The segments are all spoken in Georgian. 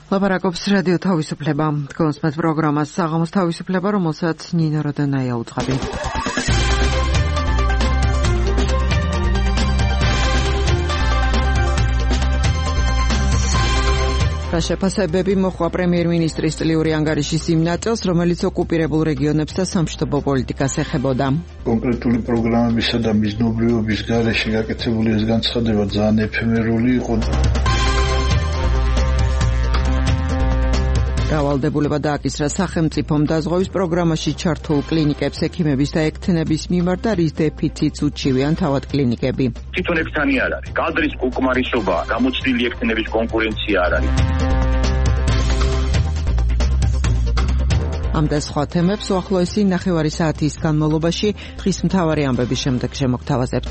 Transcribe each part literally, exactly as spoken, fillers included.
ლაპარაკობს რადიო თავისუფლება. კონსმეთ პროგრამას საღამოს თავისუფლება, რომელსაც ნინო როდენაია უწყობი. შეფასებები მოხდა პრემიერ-მინისტრის წლიური ანგარიშის იმ ნაწილს, რომელიც ოკუპირებულ რეგიონებს და სამშვიდობო პოლიტიკას ეხებოდა. კონკრეტული პროგრამებისა და მიზნობრიობის გარეშე გაკეთებული ეს განცხადება ძალიან ეფემერული იყო. დავალდებულება დააკისრა სახელმწიფომ დაზღვევის პროგრამაში ჩართულ კლინიკებს ექიმების და ექთნების მიმართ და რის დეფიციტს უჩივიან თავად კლინიკები. თვითონ ექთანი არ არის, კადრის უკმარისობა, გამოცდილი ექთნების კონკურენცია არ არის. ამ და სხვა თემებს უახლოესი ნახევარი საათის განმავლობაში დღის მთავარი ამბების შემდეგ შემოგთავაზებთ.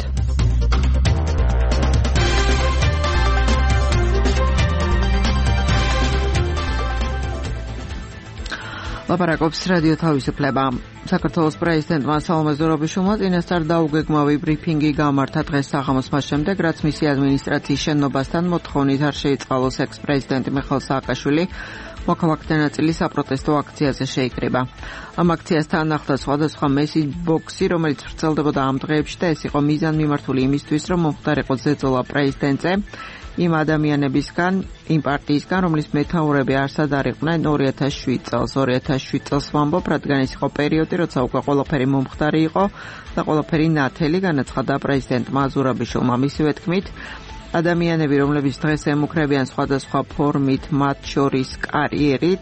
ლაპარაკობს რადიო თავისუფლება. საქართველოს პრეზიდენტმა სალომე ზურაბიშვილმა წინასწარ დაუგეგმავი ბრიფინგი გამართა დღეს საღამოს მას შემდეგ, რაც მისი ადმინისტრაციის შენობასთან მოთხოვნით არ შეიწყალოს ექს-პრეზიდენტი მიხეილ სააკაშვილი მოქალაქეთა ნაწილი საპროტესტო აქციაზე შეიკრიბა. ამ აქციასთან ახლდა სხვადასხვა მესიჯ-ბოქსი, რომელიც ვრცელდებოდა ამ დღეებში და ეს იყო მიზანმიმართული იმისთვის, რომ მომხდარიყო ზეწოლა პრეზიდენტზე იმ ადამიანებისგან, იმ პარტიისგან, რომლის მეთაურები არსად არ იყვნენ ორი ათას შვიდ წელს. ორი ათას შვიდ წელს ვამბობ, რადგან ეს იყო პერიოდი, როცა უკვე ყველაფერი მომხდარი იყო და ყველაფერი ნათელი, განაცხადა პრეზიდენტმა ზურაბიშვილმა. მისივე თქმით, ადამიანები, რომლებიც დღეს ემუქრებიან სხვადასხვა ფორმით, მათ შორის კარიერით,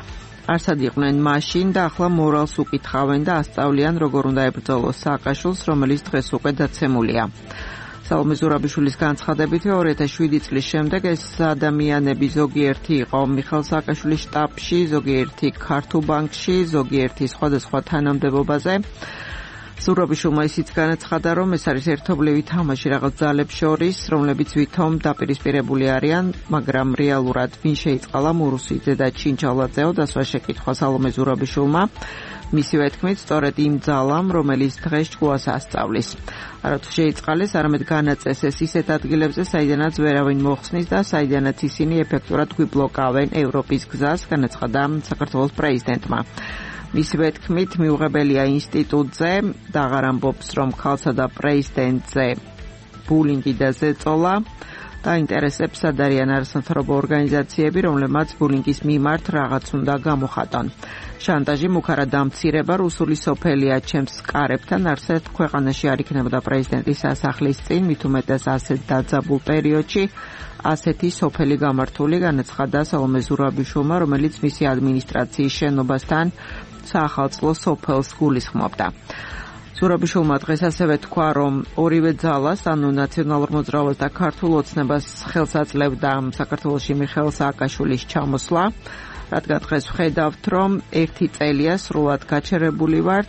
არსად იყვნენ მაშინ და ახლა მორალს უკითხავენ და ასწავლიან, როგორ უნდა ებრძოლოს სააკაშვილს, რომელიც დღეს უკვე დაცემულია. სალომე ზურაბიშვილის განცხადებითი ორი ათას შვიდი წლის შემდეგ ეს ადამიანები ზოგიერთი იყო მიხეილ სააკაშვილის შტაბში, ზოგიერთი ქართულ ბანკში, ზოგიერთი სხვადასხვა თანამდებობაზე. ზურაბიშვილმა ისიც განაცხადა, რომ ეს არის ერთობლივი თამაში რაღაც ძალებს შორის, რომლებიც ვითომ დაპირისპირებული არიან, მაგრამ რეალურად ვინ შეიწყალა მურუსიძე და ჩინჩალაძეო, დასვა შეკითხვა სალომე ზურაბიშვილმა. მისივე თქმით, სწორედ იმ ძალამ, რომელიც დღეს ჭკუას ასწავლის. არათუ შეიწყალეს, არამედ განაწესეს ისეთ ადგილებზე, საიდანაც ვერავინ მოხსნის და საიდანაც ისინი ეფექტურად გვიბლოკავენ ევროპის გზას, განაცხადა საქართველოს პრეზიდენტმა. მისივე თქმით, მიუღებელია ინსტიტუტზე და აღარ ამბობს, რომ ქალსა და პრეზიდენტზე ბულინგი და ზეწოლა დაინტერესებს ადარიან არასამთავრობო ორგანიზაციები, რომლებმაც ბულინგის მიმართ რაღაც უნდა გამოხატონ. შანტაჟი მუქარად დამცირება, რუსული სოფელია ჩემს კარებთან, არსად ქვეყანაში არ იქნებოდა პრეზიდენტის სასახლის წინ, მით უმეტეს ასეთ დაძაბულ პერიოდში ასეთი სოფელი გამართული, განაცხადა სალომე ზურაბიშვილმა, რომელიც მისი ადმინისტრაციის შენობასთან საახალწლო სოფელს გულისხმობდა. ზურაბიშვილმა დღეს ასევე თქვა, რომ ორივე ძალას, ანუ ნაციონალურ მოძრაობას და ქართულ ოცნებას ხელს აძლევდა საქართველოში მიხეილ სააკაშვილის ჩამოსვლა, რადგან დღეს ვხედავთ, რომ ერთი წელია სრულად გაჩერებული ვართ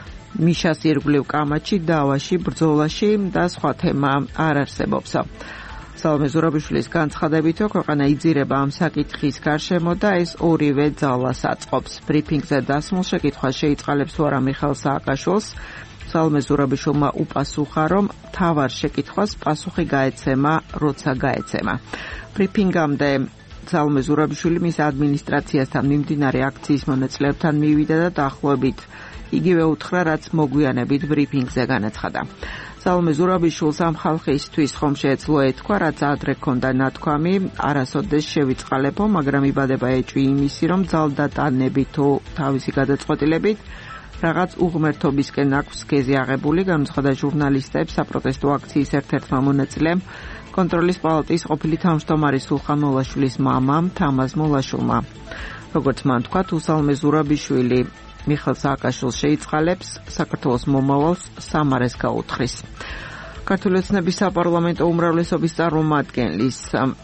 მიშას ირგვლივ კამათში, დავაში, ბრძოლაში და სხვა თემა არ არსებობს. სალომე ზურაბიშვილის განცხადებით, ქვეყანა იძირება ამ საკითხის გარშემო და ეს ორივე ძალას აწყობს. ბრიფინგზე დასმულ შეკითხვას შეიწყალებს თუ არა მიხეილ სააკაშვილს. სალომე ზურაბიშვილმა უპასუხა, რომ თავარ შეკითხვას პასუხი გაეცემა, როცა გაეცემა. ბრიფინგამდე სალომე ზურაბიშვილი მის ადმინისტრაციასთან მიმდინარე აქციის მონაწილეებთან მივიდა და დაახლოებით იგივე უთხრა, რაც მოგვიანებით ბრიფინგზე განაცხადა. სალომე ზურაბიშვილს ამ ხალხისთვის ხომ შეეძლო ეთქვა, რაც ადრე ჰქონდა ნათქვამი, არასოდეს შევიწყალებო, მაგრამ იბადება ეჭვი იმისი, რომ ძალდატანები თუ თავისი გადაწყვეტილებით რაღაც უღმერთობისკენ აქვს გეზი აღებული, განუცხადა ჟურნალისტებს საპროტესტო აქციის ერთ-ერთმა მონაწილემ, კონტროლის პალატის ყოფილი თავმჯდომარის სულხან მოლაშვილის მამამ თამაზ მოლაშვილმა. როგორც მან თქვა, თუ სალომე ზურაბიშვილი მიხეილ სააკაშვილს შეიწყალებს, საქართველოს მომავალს სამარეს გაუთხრის. ქართული ოცნების საპარლამენტო უმრავლესობის წარმომადგენლის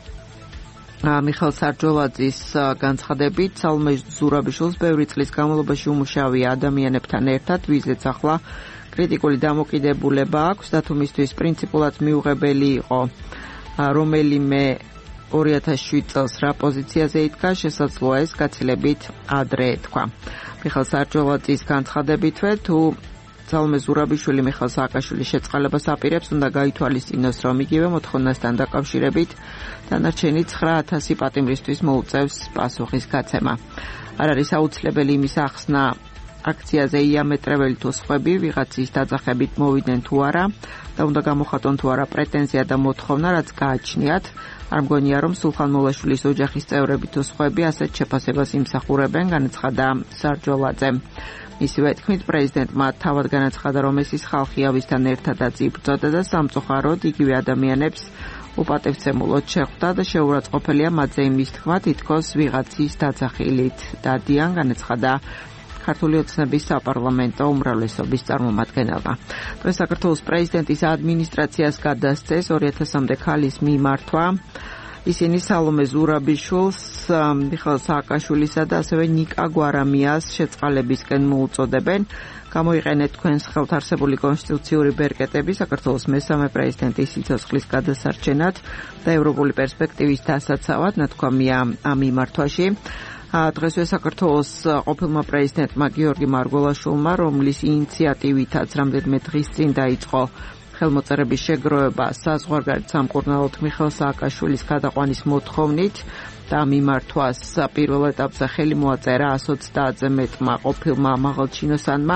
მიხეილ სარჯოლაძის განცხადებით, სალომე ზურაბიშვილს ბევრი წლის განმავლობაში უმუშავია ადამიანებთან ერთად, ვიზეც ახლა კრიტიკული დამოკიდებულება აქვს და თუ მისთვის პრინციპულად მიუღებელი იყო რომელიმე ორი ათას შვიდ წელს რა პოზიციაზე იდგა, შესაძლოა ეს გაცილებით ადრე ეთქვა. მიხეილ სარჯოლაძის განცხადებითვე, თუ სალომე ზურაბიშვილი მიხეილ სააკაშვილის შეწყალებას აპირებს, უნდა გაითვალისწინოს, რომ იგივე მოთხოვნასთან დაკავშირებით დანარჩენი ცხრა ათასი პატიმრისთვის მოუწევს პასუხის გაცემა. არ არის აუცილებელი იმის ახსნა აქციაზე იამეტრებელი თუ სხვები ვიღაცის დაძახებით მოვიდნენ თუ არა და უნდა გამოხატონ თუ არა პრეტენზია და მოთხოვნა, რაც გააჩნიათ. არ მგონია, რომ სულხან მოლაშვილის ოჯახის წევრები თუ სხვები ასეთ შეფასებას იმსახურებენ, განაცხადა სარჯოლაძემ. მისივე თქმით, პრეზიდენტმა თავად განაცხადა, რომ ეს ის ხალხია, ვისთან ერთადაც იბრძოდა და სამწუხაროდ იგივე ადამიანებს უპატივცემულოდ შეხვდა და შეურაცხყოფელია მათზე იმის თქმა, თითქოს ვიღაცის დაძახილით დადიან, განაცხადა ქართული ოცნების საპარლამენტო უმრავლესობის წარმომადგენელმა. დღეს საქართველოს პრეზიდენტის ადმინისტრაციას გადასცეს ორი ათასამდე ქალის მიმართვა. ისინი სალომე ზურაბიშვილს, მიხეილ სააკაშვილისა და ასევე ნიკა გვარამიას შეწყალებისკენ მოუწოდებენ. გამოიყენეთ თქვენს ხელთ არსებული კონსტიტუციური ბერკეტები საქართველოს მესამე პრეზიდენტის სიცოცხლის გადასარჩენად და ევროპული პერსპექტივის დასაცავად, ნათქვამია ამ მიმართვაში. დღესვე საქართველოს ყოფილმა პრეზიდენტმა გიორგი მარგველაშვილმა, რომლის ინიციატივითაც რამდენიმე დღის წინ დაიწყო ხელმოწერების შეგროვება საზღვარგარეთ სამკურნალოდ მიხეილ სააკაშვილის გადაყვანის მოთხოვნით და მიმართვას პირველ ეტაპზე ხელი მოაწერა εκατს ოცდაათზე მეტმა ყოფილმა მაღალჩინოსანმა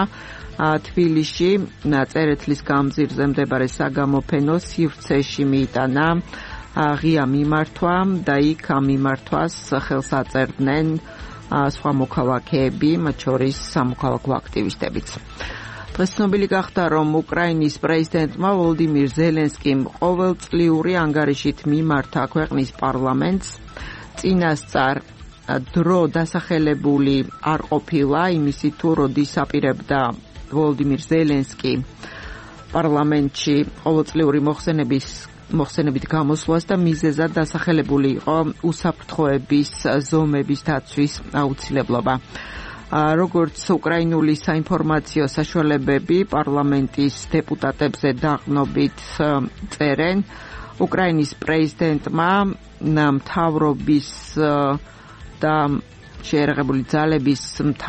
თბილისში წერეთლის გამზირზე მდებარე საგამოფენო სივრცეში მიიტანა ღია მიმართვა და იქ ამ მიმართვას ხელს აწერდნენ სხვა მოქალაქეები, მათ შორის სამოქალაქო აქტივისტებიც. დღეს ცნობილი გახდა, რომ უკრაინის პრეზიდენტმა ვოლოდიმირ ზელენსკიმ ყოველწლიური ანგარიშით მიმართა ქვეყნის პარლამენტს. წინასწარ დრო დასახელებული არ ყოფილა იმისი თუ როდის აპირებდა ვოლოდიმირ ზელენსკი პარლამენტში ყოველწლიური მოხსენების მოხსენებით გამოსვლას და მიზეზად დასახელებული იყო უსაფრთხოების ზომების დაცვის აუცილებლობა. როგორც უკრაინული საინფორმაციო საშუალებები პარლამენტის დეპუტატებზე დაყნობით წერენ, უკრაინის პრეზიდენტმა მთავრობის და შეერაღებული ძალების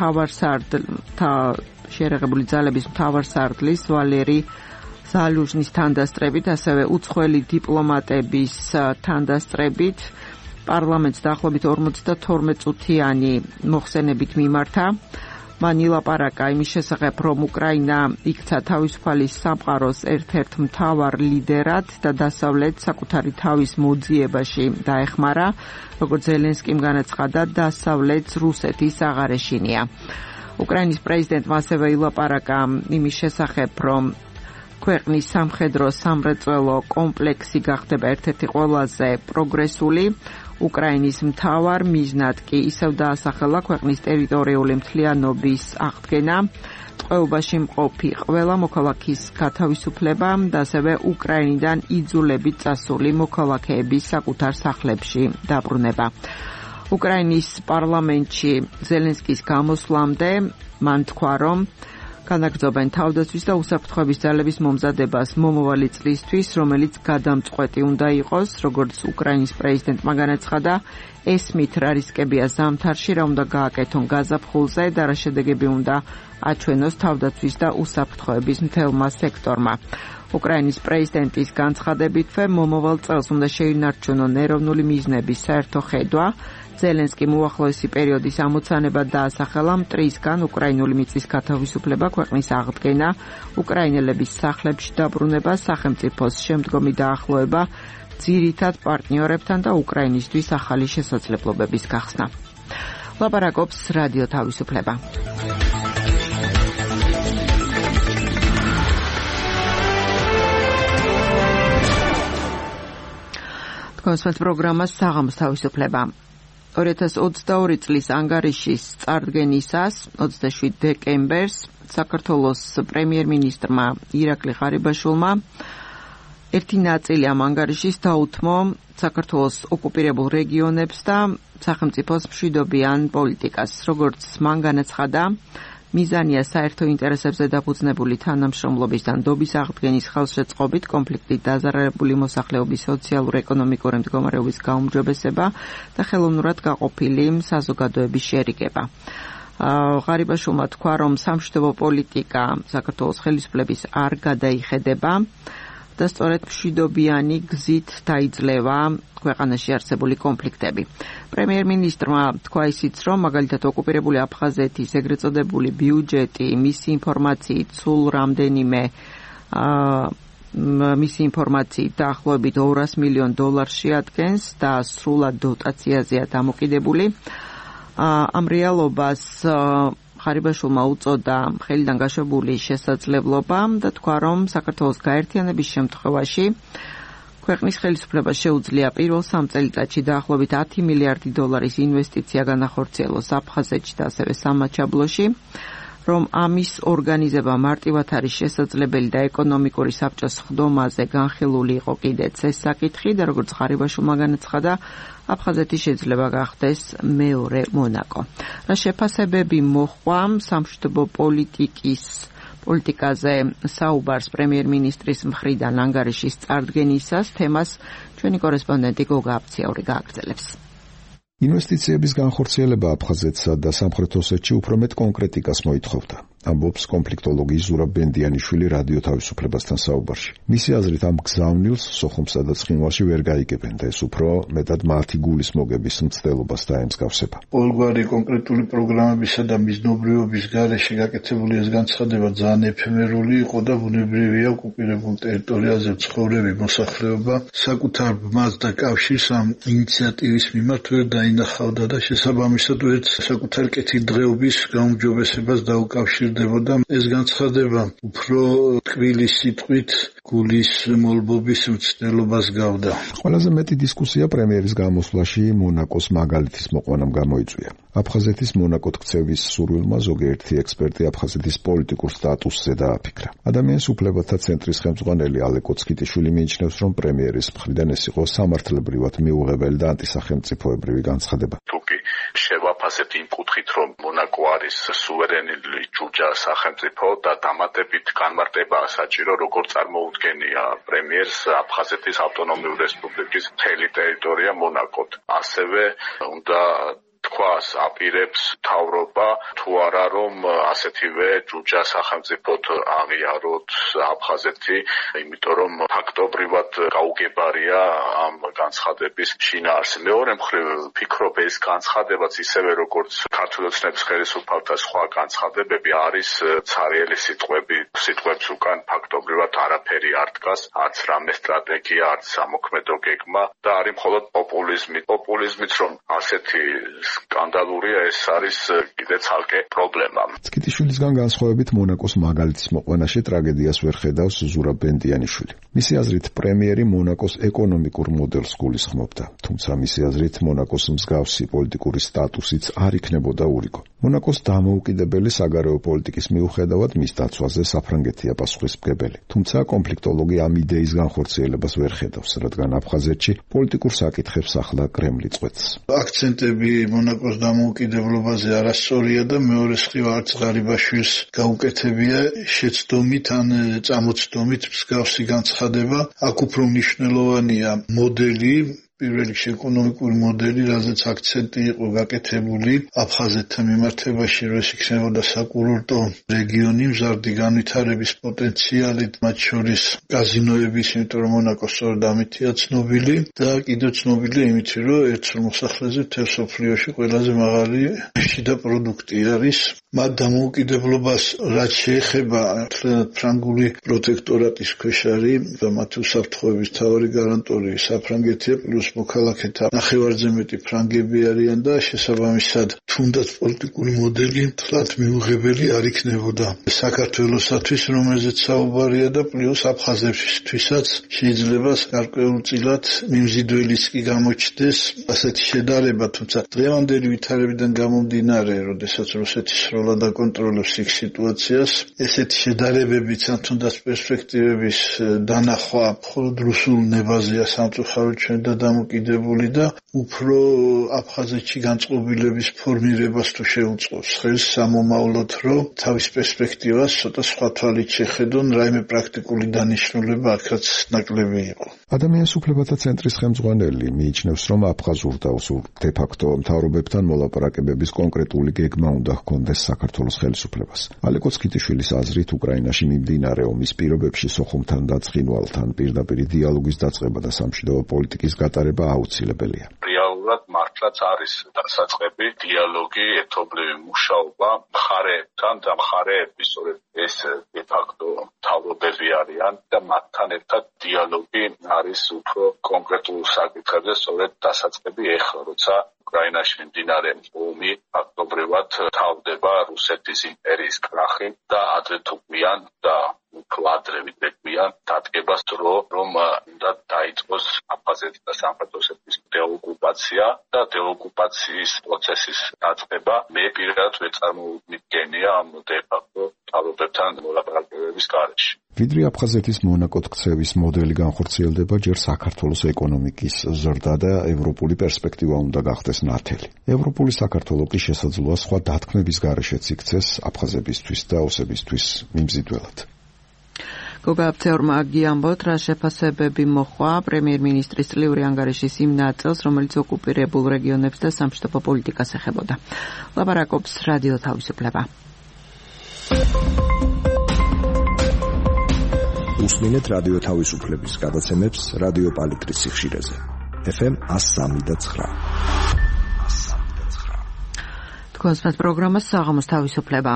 მთავარსარდლის ძალების მთავარსარდლის ვალერი ზალუჟნის თანდასწრებით, ასევე უცხოელი დიპლომატების თანდასწრებით პარლამენტს დაახლოებით ორმოცდათორმეტ წუთიანი მოხსენებით მიმართა. მან ილაპარაკა იმის შესახებ, რომ უკრაინა იქცა თავისუფალი სამყაროს ერთ-ერთ მთავარ ლიდერად და დასავლეთ საკუთარი თავის მოძიებაში დაეხმარა, როგორც ზელენსკიმ განაცხადა, დასავლეთს რუსეთის აღარ ეშინია. უკრაინის პრეზიდენტმა ასევე ილაპარაკა იმის შესახებ, რომ ქვეყნის სამხედრო სამრეწველო კომპლექსი გახდება ერთ-ერთი ყველაზე პროგრესული. უკრაინის მთავარ მიზნად კი ისევ დაასახელა ქვეყნის ტერიტორიული მთლიანობის აღდგენა, ტყვეობაში მყოფი ყველა მოქალაქის გათავისუფლება და ასევე უკრაინიდან იძულებით წასული მოქალაქეების საკუთარ სახლებში დაბრუნება. უკრაინის პარლამენტში ზელენსკის გამოსვლამდე მან თქვა, რომ განაგრძობენ თავდაცვის და უსაფრთხოების ძალების მომზადებას მომავალი წლისთვის, რომელიც გადამწყვეტი უნდა იყოს, როგორც უკრაინის პრეზიდენტმა განაცხადა, ესმით რა რისკებია ზამთარში, რა უნდა გააკეთონ გაზაფხულზე და რა შედეგები უნდა აჩვენოს თავდაცვის და უსაფრთხოების მთელმა სექტორმა. უკრაინის პრეზიდენტის განცხადებითვე მომავალ წელს უნდა შეინარჩუნონ ეროვნული მიზნების საერთო ხედვა. ზელენსკიმ უახლოესი პერიოდის ამოცანებად დაასახელა მტრისგან უკრაინული მიწის გათავისუფლება, ქვეყნის აღდგენა, უკრაინელების სახლებში დაბრუნება, სახელმწიფოს შემდგომი დაახლოება ძირითად პარტნიორებთან და უკრაინისთვის ახალი შესაძლებლობების გახსნა. ლაპარაკობს რადიო თავისუფლება. თქვენს პროგრამას საღამოს თავისუფლება. ორი ათას ოცდაორი წლის ანგარიშის წარდგენისას ოცდაშვიდ დეკემბერს საქართველოს პრემიერ-მინისტრმა ირაკლი ღარიბაშვილმა ერთი ნაწილი ამ ანგარიშის დაუთმო საქართველოს ოკუპირებულ რეგიონებს და სახელმწიფოს მშვიდობიან პოლიტიკას. როგორც მან განაცხადა, მიზანია საერთო ინტერესებზე დაფუძნებული თანამშრომლობის და ნდობის აღდგენის ხელშეწყობით კონფლიქტით დაზარალებული მოსახლეობის სოციალურ-ეკონომიკური მდგომარეობის გაუმჯობესება და ხელოვნურად გაყოფილი საზოგადოების შერიგება. ღარიბაშვილმა თქვა, რომ სამშვიდობო პოლიტიკა საქართველოს ხელისუფლების არ გადაიხედება და სწორედ მშვიდობიანი გზით დაიძლევა ქვეყანაში არსებული კონფლიქტები. პრემიერ-მინისტრმა თქვა ისიც, რომ მაგალითად ოკუპირებული აფხაზეთის ეგრეთ წოდებული ბიუჯეტი მისი ინფორმაციით სულ რამდენიმე მისი ინფორმაციით დაახლოებით ორას მილიონ დოლარს შეადგენს და სრულად დოტაციაზეა დამოკიდებული. ამ რეალობას ღარიბაშვილმა უწოდა ხელიდან გაშვებული შესაძლებლობა და თქვა, რომ საქართველოს გაერთიანების შემთხვევაში ქვეყნის ხელისუფლებას შეუძლია პირველ სამ წელიწადში დაახლოებით ათი მილიარდი დოლარის ინვესტიცია განახორციელოს აფხაზეთში და ასევე სამაჩაბლოში, რომ ამის ორგანიზება მარტივად არის შესაძლებელი და ეკონომიკური საბჭოს ხდომაზე განხილული იყო კიდეც ეს საკითხი და როგორც ღარიბაშვილმა განაცხადა, აფხაზეთი შეიძლება გახდეს მეორე მონაკო. რა შეფასებები მოჰყვა სამშვიდობო პოლიტიკის პოლიტიკაზე საუბარს პრემიერ-მინისტრის მხრიდან ანგარიშის წარდგენისას, თემას ჩვენი კორესპონდენტი გოგა აფციაური გააგრძელებს. ინვესტიციების განხორციელება აფხაზეთსა და სამხრეთ ოსეთში უფრო მეტ კონკრეტიკას მოითხოვდა. ამბობს კონფლიქტოლოგი ზურაბ ბენდიანიშვილი რადიო თავისუფლებასთან საუბარში. მისი აზრით ამ გზავნილს სოხუმსა და ცხინვალში ვერ გაიგებენ და ეს უფრო მეტად მათი გულის მოგების მცდელობას დაემსგავსება. ყოველგვარი კონკრეტული პროგრამებისა და მიზნობრიობის გარეშე გაკეთებული ეს განცხადება ძალიან ეფემერული იყო და ბუნებრივია ოკუპირებულ ტერიტორიაზე მცხოვრები მოსახლეობა საკუთარ ბმას და კავშირს ამ ინიციატივის მიმართ ვერ დაინახავდა და შესაბამისად ვერც საკუთარ კეთილდღეობის გაუმჯობესებას დაუკავშირდებოდა. ეს განცხადება უფრო ტკბილი სიტყვით გულის მოლბობის მცდელობას გავდა. ყველაზე მეტი დისკუსია პრემიერის გამოსვლაში მონაკოს მაგალითის მოყვანამ გამოიწვია. აფხაზეთის მონაკოდ ქცევის სურვილმა ზოგიერთი ექსპერტი აფხაზეთის პოლიტიკურ სტატუსზე დააფიქრა. ადამიანის უფლებათა ცენტრის ხელმძღვანელი ალე კოცკიტიშვილი მიიჩნევს, რომ პრემიერის მხრიდან ეს იყო სამართლებრივად მიუღებელი და ანტისახელმწიფოებრივი განცხადება. თუკი შევაფასებთ იმ კუთხით, რომ მონაკო არის სუვერენული ჯუჯა სახელმწიფო და დამატებით განმარტებაა საჭირო, როგორ წარმოუდგენია პრემიერს აფხაზეთის ავტონომიური რესპუბლიკის მთელი ტერიტორია მონაკოდ. ასევე უნდა თქვას აპირებს თავრობა თუ არა რომ ასეთივე ჯუჯა სახელმწიფოდ აღიაროთ აფხაზეთი, იმიტომ რომ ფაქტობრივად გაუგებარია ამ განცხადების შინაარსი. მეორე მხრივ ფიქრობ ეს განცხადებაც ისევე როგორც ქართული ოცნების ხელისუფალთა სხვა განცხადებები არის ცარიელი სიტყვები, სიტყვებს უკან ფაქტობრივად არაფერი არ დგას, არც რამე სტრატეგია, არც სამოქმედო გეგმა და არის მხოლოდ პოპულიზმი. პოპულიზმით რომ ასეთი სკანდალურია, ეს არის კიდე ცალკე პრობლემა. კიტიშვილისგან განსხვავებით მონაკოს მაგალითის მოყვანაში ტრაგედიას ვერ ხედავს ზურაბ ბენდიანიშვილი. მისი აზრით პრემიერი მონაკოს ეკონომიკურ მოდელს გულისხმობდა, თუმცა მისი აზრით მონაკოს მსგავსი პოლიტიკური სტატუსიც არ იქნებოდა ურიგო. მონაკოს დამოუკიდებელი საგარეო პოლიტიკის მიუხედავად მის დაცვაზე საფრანგეთია პასუხისმგებელი. თუმცა კონფლიქტოლოგი ამ idეის განხორციელებას ვერ ხედავს, რადგან აფხაზეთში პოლიტიკურ საკითხებს ახლა კრემლი წყვეტს. აქცენტები მონაკოს დამოუკიდებლობაზე არასწორია და მეორე მხრივ არც ღარიბაშვილს გაუკეთებია შეცდომით ან წამოცდომით მსგავსი განცხადება. აქ უფრო მნიშვნელოვანია მოდელი, პირველ რიგში ეკონომიკური მოდელი, რაზეც აქცენტი იყო გაკეთებული აფხაზეთთან მიმართებაში, რომ ეს იქნებოდა საკურორტო რეგიონი მზარდი განვითარების პოტენციალით, მათ შორის კაზინოების, იმიტომ რომ მონაკო სწორედ ამითია ცნობილი და კიდევ ცნობილია იმით, რომ ერთ მოსახლეზე მთელ მსოფლიოში ყველაზე მაღალი შიდა პროდუქტი არის. მათ დამოუკიდებლობას რაც შეეხება ფრანგული პროტექტორატის ქვეშ არის და მათი უსაფრთხოების მთავარი გარანტორი საფრანგეთია, პლუს მოქალაქეთა ნახევარზე მეტი ფრანგები არიან და შესაბამისად თუნდაც პოლიტიკური მოდელი თლად მიუღებელი არ იქნებოდა საქართველოსათვის, რომელზეც საუბარია და პლუს აფხაზეთისთვისაც შეიძლება გარკვეულწილად მიმზიდველიც კი გამოჩნდეს ასეთი შედარება, თუმცა დღევანდელი ვითარებიდან გამომდინარე, როდესაც რუსეთის კონტროლად აკონტროლებს იქ სიტუაციას. ესეთი შედარებებიც ან თუნდაც პერსპექტივების დანახვა მხოლოდ რუსულ ნებაზეა სამწუხაროდ ჩვენ და დამოკიდებული და უფრო აფხაზეთში განწყობილების ფორმირებას თუ შეუწყობს ხელს სამომავლოდ, რომ თავის პერსპექტივას ცოტა სხვა თვალით შეხედონ, რაიმე პრაქტიკული დანიშნულება აქაც ნაკლები იყო. ადამიანის უფლებათა ცენტრის ხელმძღვანელი მიიჩნევს, რომ აფხაზურ და უსურ დე-ფაქტო მთავრობებთან მოლაპარაკებების კონკრეტული გეგმა უნდა ჰქონდეს საქართველოს ხელისუფლებას. ალეკო ცქიტიშვილის აზრით, უკრაინაში მიმდინარე ომის პირობებში სოხუმთან და ცხინვალთან პირდაპირ დიალოგის დაწყება და სამშვიდობო პოლიტიკის გატარება აუცილებელია. რეალურად მართლაც არის დასაწყები დიალოგი, ერთობლივი მუშაობა მხარეებთან და მხარეები სწორედ ეს დე-ფაქტო მთავრობები არიან და მათთან ერთად დიალოგი არის უფრო კონკრეტულ საკითხებზე სწორედ დასაწყები ეხლა, როცა უკრაინაში მიმდინარე ომი ფაქტობრივად თავდება რუსეთის იმპერიის კრახი და ადრე თუ გვიან და უფრო ადრე ვიდრე გვიან დადგებას დრო, რომ უნდა დაიწყოს აფხაზეთის და სამხრეთ ოსეთის დეოკუპაცია და დეოკუპაციის პროცესის დაწყება. მე პირადად ვერ წარმოვიდგენია ამ დე-ფაქტო მთავრობებთან მოლაპარაკებების გარეშე. ვიდრე აფხაზეთის მონაკოდ ქცევის მოდელი განხორციელდება, ჯერ საქართველოს ეკონომიკის ზრდა და ევროპული პერსპექტივა უნდა გახდეს ნათელი. ევროპული საქართველო კი შესაძლოა სხვა დათქმების გარეშეც იქცეს აფხაზებისთვის და ოსებისთვის მიმზიდველად. გოგაბცეორმა გიამბოთ, რა შეფასებები მოხვა პრემიერ-მინისტრის წლიური ანგარიშის იმ ნაწილს, რომელიც ოკუპირებულ რეგიონებს და სამშვიდობო პოლიტიკას ეხებოდა. ლაპარაკობს რადიო თავისუფლება. უსმინეთ რადიო თავისუფლების გადაცემებს რადიო პალიტრის სიხშირეზე. ეფ ემ one oh three და nine. თქვენს პროგრამას საღამოს თავისუფლება.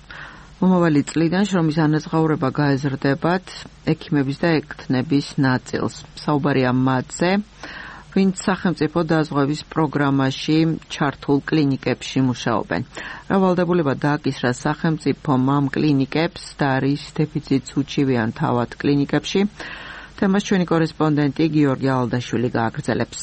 მომავალი წლიდან შრომის ანაზღაურება გაეზრდებათ ექიმების და ექთნების ნაწილს. საუბარია მათზე, ვინც სახელმწიფო დაზღვევის პროგრამაში ჩართულ კლინიკებში მუშაობენ. რა ვალდებულება დააკისრა სახელმწიფომ ამ კლინიკებს და არის დეფიციტს უჩივიან თავად კლინიკებში? თემას ჩვენი კორესპონდენტი გიორგი ალდაშვილი გააგრძელებს.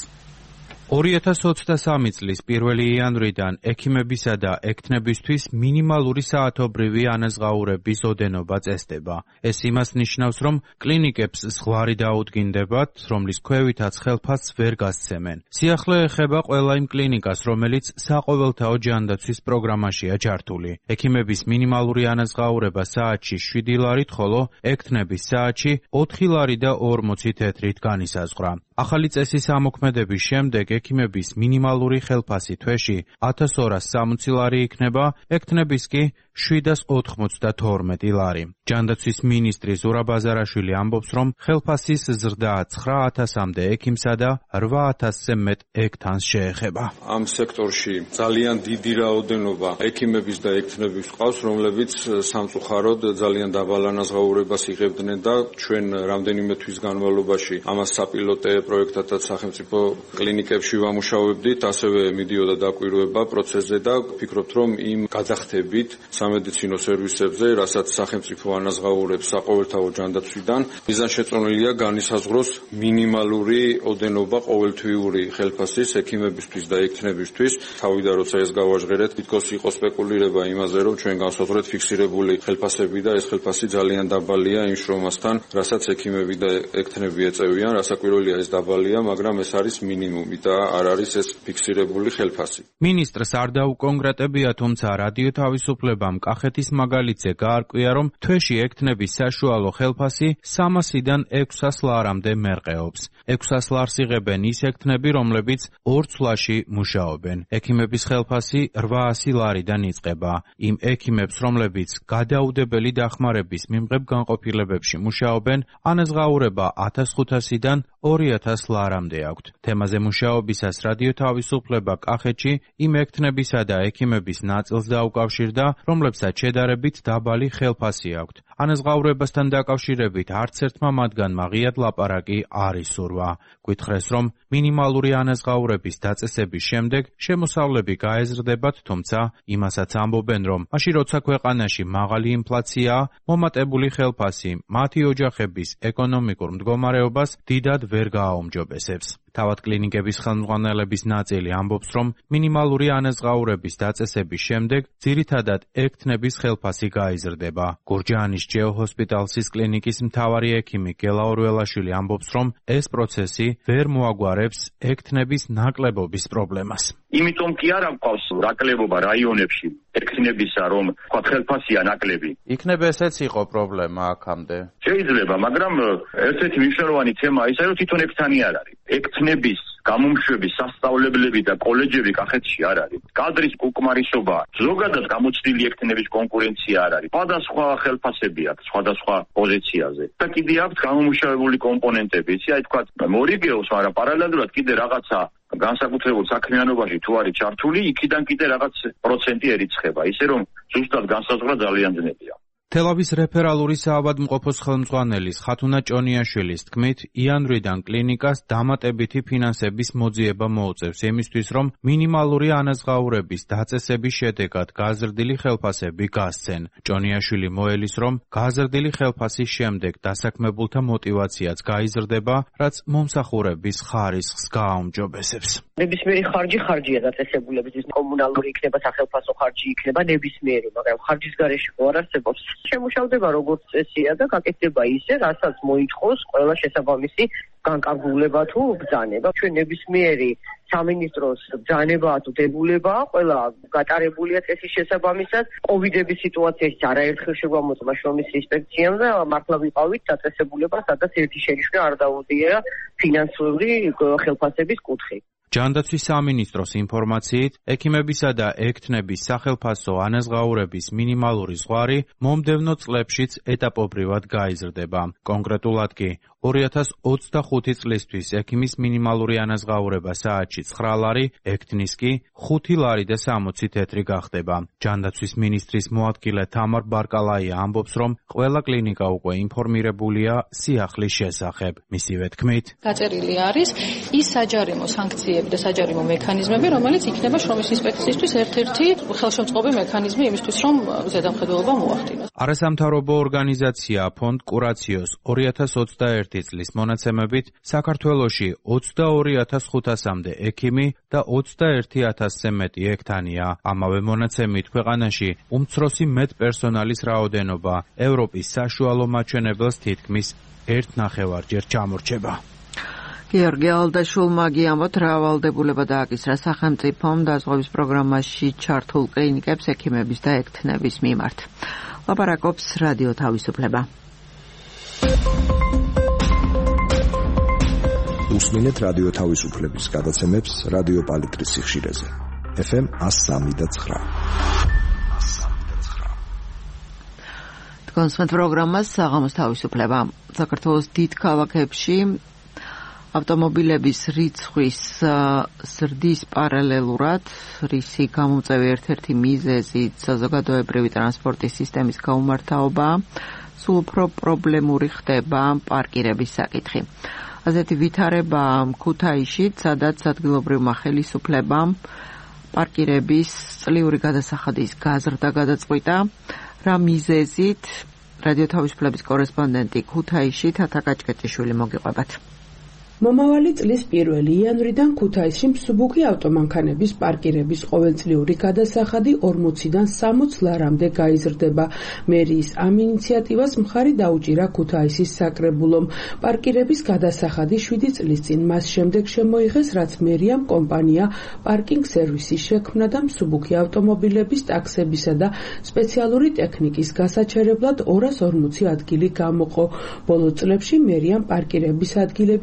ორი ათას ოცდასამი წლის პირველი იანვრიდან ექიმებისა და ექთნებისთვის მინიმალური საათობრივი ანაზღაურების ოდენობა წესდება. ეს იმას ნიშნავს, რომ კლინიკებს ზღვარი დაუდგინდებათ, რომლის ქვევითაც ხელფასს ვერ გასცემენ. სიახლე ეხება ყველა იმ კლინიკას, რომელიც საყოველთაო ჯანდაცვის პროგრამაშია ჩართული. ექიმების მინიმალური ანაზღაურება საათში შვიდი ლარით, ხოლო ექთნების საათში ოთხი ლარი და ორმოცი თეთრით განისაზღვრა. ახალი წესის ამოქმედების შემდეგ ექიმების მინიმალური ხელფასი თვეში ათას ორას სამოცი ლარი იქნება, ექთნების კი შვიდას ოთხმოცდათორმეტი ლარი. ჯანდაცვის მინისტრი ზურაბ აზარაშვილი ამბობს, რომ ხელფასის ზრდა ცხრა ათასამდე ექიმსა და რვა ათასზე მეტ ექთანს შეეხება. ამ სექტორში ძალიან დიდი რაოდენობა ექიმების და ექთნების ყავს, რომლებიც სამწუხაროდ ძალიან დაბალ ანაზღაურებას იღებდნენ და ჩვენ რამდენიმე თვის განმავლობაში ამას საპილოტე პროექტადაც სახელმწიფო კლინიკებში ვამუშავებდით, ასევე მიდიოდა დაკვირვება პროცესზე და ვფიქრობთ, რომ იმ გადახდებით სამედიცინო სერვისებზე, რასაც სახელმწიფო ანაზღაურებს საყოველთაო ჯანდაცვიდან, მიზანშეწონილია განისაზღვროს მინიმალური ოდენობა ყოველთვიური ხელფასის ექიმებისთვის და ექთნებისთვის. თავიდან როცა ეს გავაჟღერეთ, თითქოს იყო სპეკულირება იმაზე, რომ ჩვენ გავსაზღვრეთ ფიქსირებული ხელფასები და ეს ხელფასი ძალიან დაბალია იმ შრომასთან, რასაც ექიმები და ექთნები ეწევიან, რასაკვირველია ეს დაბალია, მაგრამ ეს არის მინიმუმი და არ არის ეს ფიქსირებული ხელფასი. მინისტრს არ დაუკონკრეტებია, თუმცა რადიო თავისუფლებამ კახეთის მაგალითზე გაარკვია, რომ თვეში ექთნების საშუალო ხელფასი სამასიდან ექვსას ლარამდე მერყეობს. ექვსას ლარს იღებენ ის ექთნები, რომლებიც ორ ცვლაში მუშაობენ. ექიმების ხელფასი რვაასი ლარიდან იწყება. იმ ექიმებს, რომლებიც გადაუდებელი დახმარების მიმღებ განყოფილებებში მუშაობენ, ანაზღაურება ათას ხუთასიდან ორი ათას ლარამდე აქვთ. თემაზე მუშაობისას რადიო თავისუფლება კახეთში იმ ექთნებისა და ექიმების ნაწილს დაუკავშირდა, რომლებსაც შედარებით დაბალი ხელფასი აქვთ. ანაზღაურებასთან დაკავშირებით არც ერთმა მათგანმა ღიად ლაპარაკი არ ისურვა. გვითხრეს, რომ მინიმალური ანაზღაურების დაწესების შემდეგ შემოსავლები გაეზრდებათ, თუმცა იმასაც ამბობენ, რომ მაშინ როცა ქვეყანაში მაღალი ინფლაციაა, მომატებული ხელფასი მათი ოჯახების ეკონომიკურ მდგომარეობას დიდად ვერ გააუმჯობესებს. თავად კლინიკების ხელმძღვანელების ნაწილი ამბობს, რომ მინიმალური ანაზღაურების დაწესების შემდეგ ძირითადად ექთნების ხელფასი გაიზრდება. გურჯაანის ჯეოჰოსპიტალსის კლინიკის მთავარი ექიმი გელა ორველაშვილი ამბობს, რომ ეს პროცესი ვერ მოაგვარებს ექთნების ნაკლებობის პრობლემას. იმიტომ კი არ აქვს ნაკლებობა რაიონებში ექთნებისა, რომ თქვა ხელფასია ნაკლები. იქნება ესეც იყო პრობლემა აქამდე. შეიძლება, მაგრამ ერთ-ერთი მნიშვნელოვანი თემა ისაა, რომ თვითონ ექთანი არ არის. ექთნების გამომშვების სასწავლებლები და კოლეჯები კახეთში არ არის. კადრის უკმარისობა, ზოგადად გამოცდილი ექთნების კონკურენცია არ არის. სხვადასხვა ხელფასები აქვს, სხვადასხვა პოზიციაზე. და კიდე აქვს გამომუშავებული კომპონენტები, იცი, აი თქვა მორიგეოს, მაგრამ პარალელურად კიდე რაღაცა განსაკუთრებულ საქმიანობაში თუ არის ჩართული, იქიდან კიდე რაღაც პროცენტი ერიცხება. ისე რომ ზუსტად განსაზღვრა ძალიან ძნელია. თელავის რეფერალური საავადმყოფოს ხელმძღვანელის ხათუნა ჭონიაშვილის თქმით, იანვრიდან კლინიკას დამატებითი ფინანსების მოძიება მოუწევს იმისთვის, რომ მინიმალური ანაზღაურების დაწესების შედეგად გაზრდილი ხელფასები გასცენ. ჭონიაშვილი მოელის, რომ გაზრდილი ხელფასის შემდეგ დასაქმებულთა მოტივაციაც გაიზრდება, რაც მომსახურების ხარისხს გააუმჯობესებს. ნებისმიერი ხარჯი ხარჯია დაწესებულებისთვის, კომუნალური იქნება, სახელფასო ხარჯი იქნება, ნებისმიერი, მაგრამ ხარჯის გარეშე ხო არ არსებობს. შემუშავდება როგორც წესია და გაკეთდება ისე, რასაც მოითხოვს ყველა შესაბამისი განკარგულება თუ ბრძანება. ჩვენ ნებისმიერი სამინისტროს ბრძანება თუ დებულება, ყველა გატარებულია წესის შესაბამისად. კოვიდების სიტუაციაში არაერთხელ შეგვამოწმა შრომის ინსპექციამ და მართლა ვიყავით დაწესებულება, სადაც ერთი შენიშვნა არ დაუდიერა ფინანსური ხელფასების კუთხით. ჯანდაცვის სამინისტროს ინფორმაციით, ექიმებისა და ექთნების სახელფასო ანაზღაურების მინიმალური ზღვარი მომდევნო წლებშიც ეტაპობრივად გაიზრდება. კონკრეტულად კი ორი ათას ოცდახუთი წლისთვის ექიმის მინიმალური ანაზღაურება საათში ცხრა ლარი, ექთნის კი ხუთი ლარი და სამოცი თეთრი გახდება. ჯანდაცვის მინისტრის მოადგილე თამარ ბარკალაია ამბობს, რომ ყველა კლინიკა უკვე ინფორმირებულია სიახლის შესახებ. მისივე თქმით, გაწერილი არის ის საჯარიმო სანქციები და საჯარიმო მექანიზმები, რომელიც იქნება შრომის ინსპექციისთვის ერთ-ერთი ხელშემწყობი მექანიზმი იმისთვის, რომ ზედამხედველობა მოახდინოს. არასამთავრობო ორგანიზაცია ფონდ კურაციოს ორი ათას ოცდაერთი წლის მონაცემებით საქართველოში ოცდაორი ათას ხუთასამდე ექიმი და ოცდაერთი ათასზე მეტი ექთანია. ამავე მონაცემით ქვეყანაში უმცროსი მედპერსონალის რაოდენობა ევროპის საშუალო მაჩვენებელს თითქმის ერთ ნახევარჯერ ჩამორჩება. გიორგი ალდაშულმა გიამბოთ, რა ვალდებულება დააკისრა სახელმწიფომ დაზღვევის პროგრამაში ჩართულ კლინიკებს ექიმების და ექთნების მიმართ. ლაპარაკობს რადიო თავისუფლება. უსმინეთ რადიო თავისუფლების გადაცემებს რადიო პალიტრის სიხშირეზე. ეფ ემ εκατო სამი და ცხრა. თქვენს პროგრამას საღამოს თავისუფლება. საქართველოს დიდ ქალაქებში ავტომობილების რიცხვის ზრდის პარალელურად, რისი გამომწვევი ერთ-ერთი მიზეზი საზოგადოებრივი ტრანსპორტის სისტემის გაუმართავობა, სულ უფრო პრობლემური ხდება პარკირების საკითხი. ასეთი ვითარება ქუთაისში, სადაც ადგილობრივმა ხელისუფლებამ პარკირების წლიური გადასახადის გაზრდა გადაწყვიტა, რა მიზეზით რადიო თავისუფლების კორესპონდენტი ქუთაისში თათა კაჭკეჭიშვილი მოგიყვებათ. მომავალი წლის პირველი იანვრიდან ქუთაისში მსუბუქი ავტომანქანების პარკირების ყოველწლიური გადასახადი ორმოციდან სამოც ლარამდე გაიზრდება. მერიის ამ ინიციატივას მხარი დაუჭირა ქუთაისის საკრებულომ. პარკირების გადასახადი შვიდი წლის წინ მას შემდეგ შემოიღეს, რაც მერიამ კომპანია პარკინგ სერვისის შექმნა და მსუბუქი ავტომობილების ტაქსებისა და სპეციალური ტექნიკის გასაჩერებლად ორას ორმოცი ადგილი გამოყო. ბოლო წლებში მერიამ პარკირების ადგილები რამდენიმე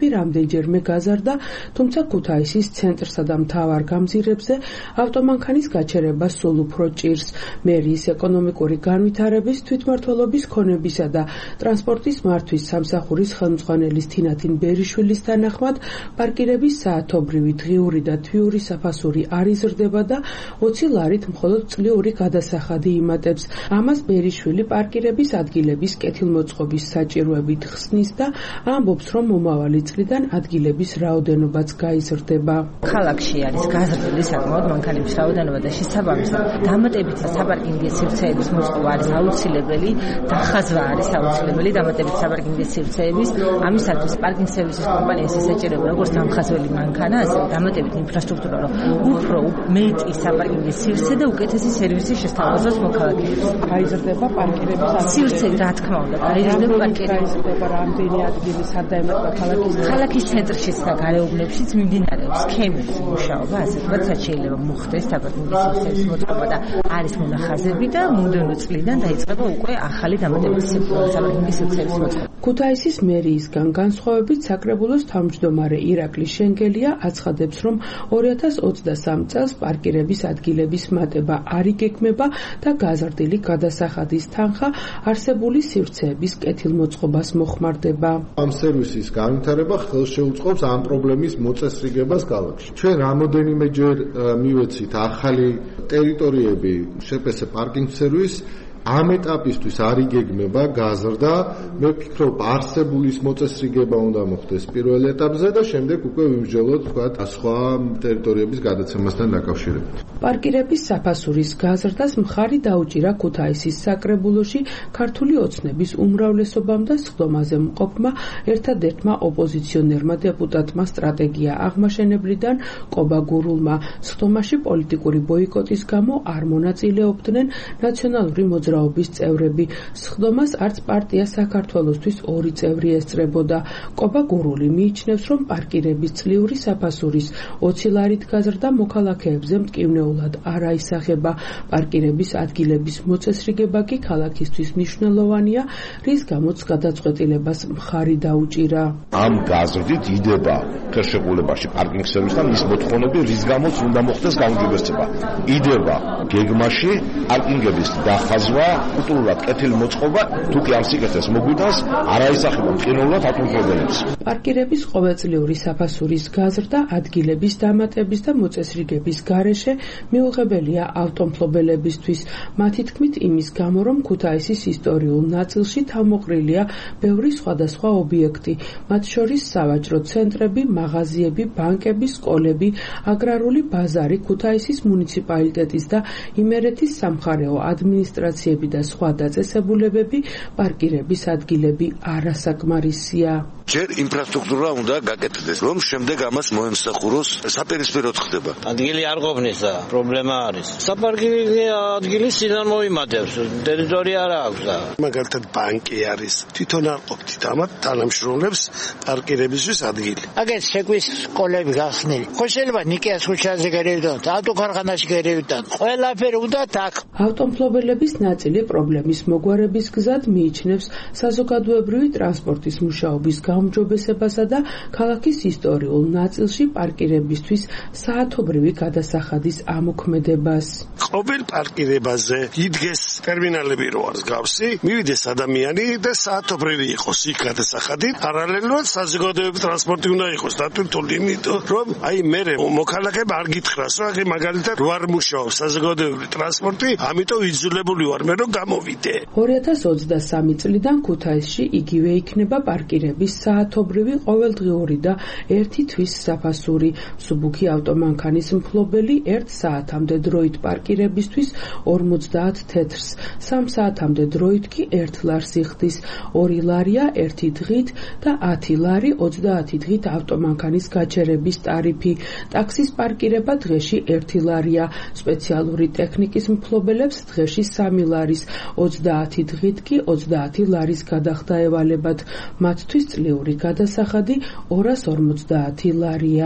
რამდენჯერმე გაზარდა, თუმცა ქუთაისის ცენტრსა და მთავარ გამზირებზე ავტომანქანის გაჩერება სულ უფრო ჭირს. მერიის ეკონომიკური განვითარების, თვითმმართველობის ქონებისა და ტრანსპორტის მართვის სამსახურის ხელმძღვანელის თინათინ ბერიშვილის თანახმად, პარკირების საათობრივი დღიური და თვიური საფასური არ იზრდება და ოცი ლარით მხოლოდ წლიური გადასახადი იმატებს. ამას ბერიშვილი პარკირების ადგილების კეთილმოწყობის საჭიროებით ხსნის და ამბობს, რომ მომავალი წლიდან ადგილების რაოდენობაც გაიზრდება. ქალაქში არის გაზრდილი საკმაოდ მანქანების რაოდენობა და შესაბამისად დამატებითი საპარკინგის სივრცეების მოწყობა არის აუცილებელი და ხაზვა არის აუცილებელი დამატებითი საპარკინგის სივრცეების. ამისათვის პარკინგ სერვისის კომპანიას ესაჭირება როგორც დამხაზველი მანქანა, ასევე დამატებითი ინფრასტრუქტურა, რომ უფრო მეტი საპარკინგის სივრცე და უკეთესი სერვისი შესთავაზოს მოქალაქეებს. გაიზრდება პარკირების სივრცე, რა თქმა უნდა, გაიზრდება პარკირების. გაიზრდება რამდენი ადგილი სადაემატა ქალაქის ქალაქის ცენტრშიც და გარეუბნებშიც მიმდინარეობს სქემის მუშაობა, ასე ვთქვათ, რაც შეიძლება მოხდეს საპარკინგის სივრცეების მოწყობა და არის მონახაზები და მომდევნო წლიდან დაიწყება უკვე ახალი დამატებითი საპარკინგის სივრცეების მოწყობა. ქუთაისის მერიისგან განსხვავებით საკრებულოს თავმჯდომარე ირაკლი შენგელია აცხადებს, რომ ორი ათას ოცდასამ წელს პარკირების ადგილების მატება არ იგეგმება და გაზრდილი გადასახადის თანხა არსებული სივრცეების კეთილმოწყობას მოხმარდება. ამ სერვისის განვითარება ხელშეუწყობს ამ პრობლემის მოწესრიგებას ქალაქში. ჩვენ რამოდენიმეჯერ მივეცით ახალი ტერიტორიები შეპესე პარკინგ სერვის. ამ ეტაპისთვის არ იგეგმება გაზრდა. მე ვფიქრობ, არსებულის მოწესრიგება უნდა მოხდეს პირველ ეტაპზე და შემდეგ უკვე ვიმსჯელოთ, ვთქვათ, სხვა ტერიტორიების გადაცემასთან დაკავშირებით. პარკირების საფასურის გაზრდას მხარი დაუჭირა ქუთაისის საკრებულოში ქართული ოცნების უმრავლესობამ და სხდომაზე მყოფმა ერთადერთმა ოპოზიციონერმა დეპუტატმა სტრატეგია აღმაშენებლიდან კობა გურულმა. სხდომაში პოლიტიკური ბოიკოტის გამო არ მონაწილეობდნენ ნაციონალური მოძრაობის წევრები. სხდომას არც პარტია საქართველოსთვის ორი წევრი ესწრებოდა. კობა გურული მიიჩნევს, რომ პარკირების წლიური საფასურის ოცი ლარით გაზრდა მოქალაქეებზე მტკივნეულად არ აისახება. პარკირების ადგილების მოწესრიგება კი ქალაქისთვის მნიშვნელოვანია, რის გამოც გადაწყვეტილებას მხარი დაუჭირა. ამ გაზრდით იდება ხელშეკრულებაში პარკინგ სერვისთან ის მოთხოვნები, რის გამოც უნდა მოხდეს გაუმჯობესება. იდება გეგმაში პარკინგების დახაზვა, კულტურულად კეთილი მოწყობა, თუ კი ამ სიკეთეს მოგვიტანს, არ აისახება მტკივნეულად ავტომობილებს. პარკირების ყოველწლიური საფასურის გაზრდა ადგილების დამატების და მოწესრიგების გარეშე მიუღებელია ავტომობილებისთვის. მათი თქმით იმის გამო, რომ ქუთაისის ისტორიულ ნაწილში თავმოყრილია ბევრი სხვადასხვა ობიექტი, მათ შორის სავაჭრო ცენტრები, მაღაზიები, ბანკები, სკოლები, აგრარული ბაზარი, ქუთაისის მუნიციპალიტეტის და იმერეთის სამხარეო ადმინისტრაციები და სხვა დაწესებულებები, პარკირების ადგილები არასაკმარისია. ჯერ ინფრასტრუქტურა უნდა გაკეთდეს, რომ შემდეგ ამას მოემსახუროს საპირისპიროდ ხდება. ადგილი არ ყოფნის და პრობლემა არის. საპარკინგო ადგილი სინან მოიმატებს, ტერიტორია არ აქვს და მაგალითად ბანკი არის. თვითონ არ ყოფთ ამათ თანამშრომლებს პარკირებისთვის ადგილი. აგეთ შეკვის სკოლები გახსნილი. ხო შეიძლება ნიკეას ქუჩაზე გერევდან, ავტოქარხანაში გერევდან. ყველაფერი უნდა აქ. ავტომობილების ნაწილი პრობლემის მოგვარების გზად მიიჩნევს საზოგადოებრივი ტრანსპორტის მუშაობის გაუმჯობესებასა და ქალაქის ისტორიულ ნაწილში პარკირებისთვის საათობრივი გადასახადის ამოქმედებას. ყოველ პარკირებაზე იდგეს ტერმინალები რო არის გავსი, მივიდეს ადამიანი და საათობრივი იყოს იქ გადასახადი. პარალელურად საზოგადოებრივი ტრანსპორტი უნდა იყოს დატვირთული, იმიტომ რომ აი მე მოქალაქეებმა არ გითხრას, რომ აი მაგალითად რო არ მუშაობს საზოგადოებრივი ტრანსპორტი, ამიტომ იძულებული ვარ მე რომ გამოვიდე. ორი ათას ოცდასამი წლიდან ქუთაისში იგივე იქნება პარკირების საათობრივი ყოველდღიური და ერთი თვის საფასური. მსუბუქი ავტომანქანის მფლობელი ერთ საათამდე დროით პარკირებისთვის ორმოცდაათ თეთრს, სამ საათამდე დროით კი ერთ ლარს იხდის. ორი ლარია ერთი დღით და ათი ლარი ოცდაათი დღით ავტომანქანის გაჩერების ტარიფი. ტაქსის პარკირება დღეში ერთი ლარია. სპეციალური ტექნიკის მფლობელებს დღეში სამი ლარის, ოცდაათი დღით კი ოცდაათი ლარის გადახდა ევალებათ. მათთვის წლიური გადასახადი ორას ორმოცდაათი ლარია.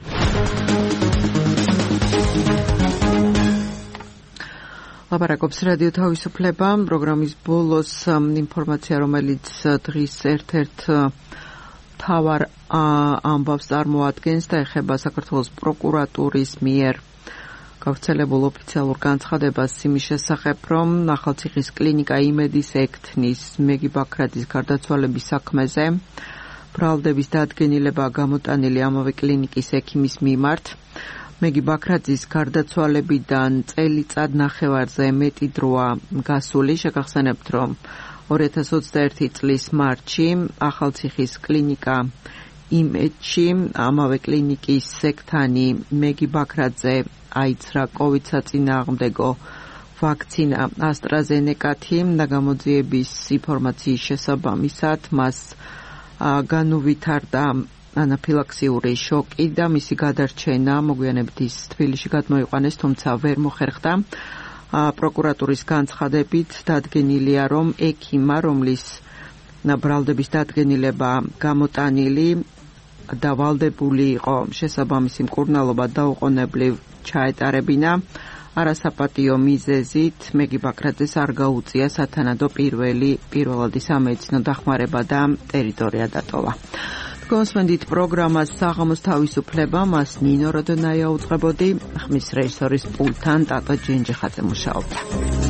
ლაპარაკობს რადიო თავისუფლება. პროგრამის ბოლოს ინფორმაცია, რომელიც დღის ერთ-ერთ მთავარ ამბავს წარმოადგენს და ეხება საქართველოს პროკურატურის მიერ გავრცელებულ ოფიციალურ განცხადებას იმის შესახებ, რომ ახალციხის კლინიკა იმედის ექთნის მეგი ბაქრაძის გარდაცვალების საქმეზე ბრალდების დადგენილება გამოტანილი ამავე კლინიკის ექიმის მიმართ. მეგი ბაქრაძის გარდაცვალებიდან წელიწად ნახევარზე მეტი დროა გასული. შეგახსენებთ, რომ ორი ათას ოცდაერთი წლის მარტში ახალციხის კლინიკა იმედში ამავე კლინიკის ექთანი მეგი ბაქრაძე აიცრა კოვიდ საწინააღმდეგო ვაქცინა ასტრაზენეკათი და გამოძიების ინფორმაციის შესაბამისად მას განუვითარდა ანაფილაქსიური შოკი და მისი გადარჩენა მოგვიანებით ის თბილისში გადმოიყვანეს, თუმცა ვერ მოხერხდა. პროკურატურის განცხადებით დადგენილია, რომ ექიმმა, რომლის ბრალდების დადგენილება გამოტანილი და ვალდებული იყო შესაბამისი მკურნალობა დაუყოვნებლივ ჩაეტარებინა, არასაპატიო მიზეზით მეგი ბაქრაძეს არ გაუწია სათანადო პირველი პირველადი სამედიცინო დახმარება და ტერიტორია დატოვა. გონსვენდით პროგრამას საღამოს თავისუფლება, მას ნინო როდონაია უძღვებოდი, ხმის რეჟისორის პულტთან ტატო ჯენჯიხაძე მუშაობდა.